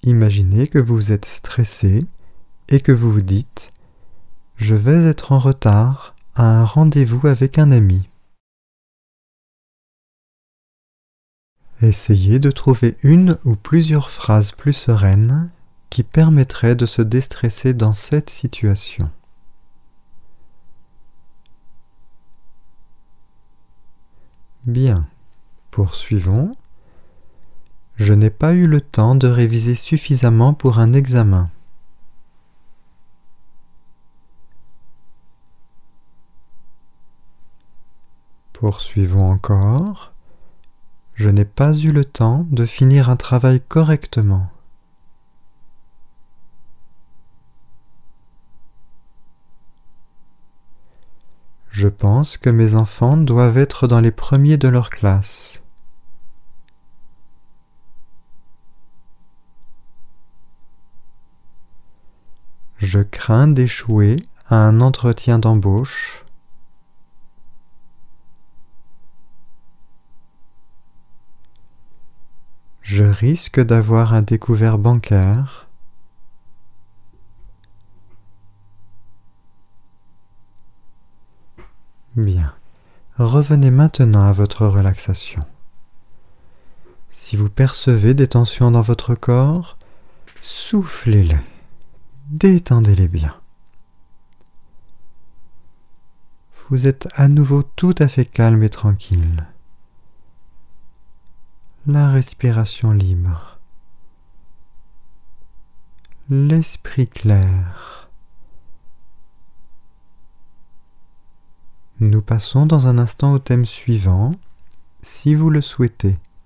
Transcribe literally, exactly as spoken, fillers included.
Imaginez que vous êtes stressé et que vous vous dites « Je vais être en retard à un rendez-vous avec un ami ». Essayez de trouver une ou plusieurs phrases plus sereines qui permettraient de se déstresser dans cette situation. Bien, poursuivons. Je n'ai pas eu le temps de réviser suffisamment pour un examen. Poursuivons encore. Je n'ai pas eu le temps de finir un travail correctement. Je pense que mes enfants doivent être dans les premiers de leur classe. Je crains d'échouer à un entretien d'embauche. Je risque d'avoir un découvert bancaire. Bien. Revenez maintenant à votre relaxation. Si vous percevez des tensions dans votre corps, soufflez-les. Détendez-les bien. Vous êtes à nouveau tout à fait calme et tranquille. La respiration libre. L'esprit clair. Nous passons dans un instant au thème suivant, si vous le souhaitez.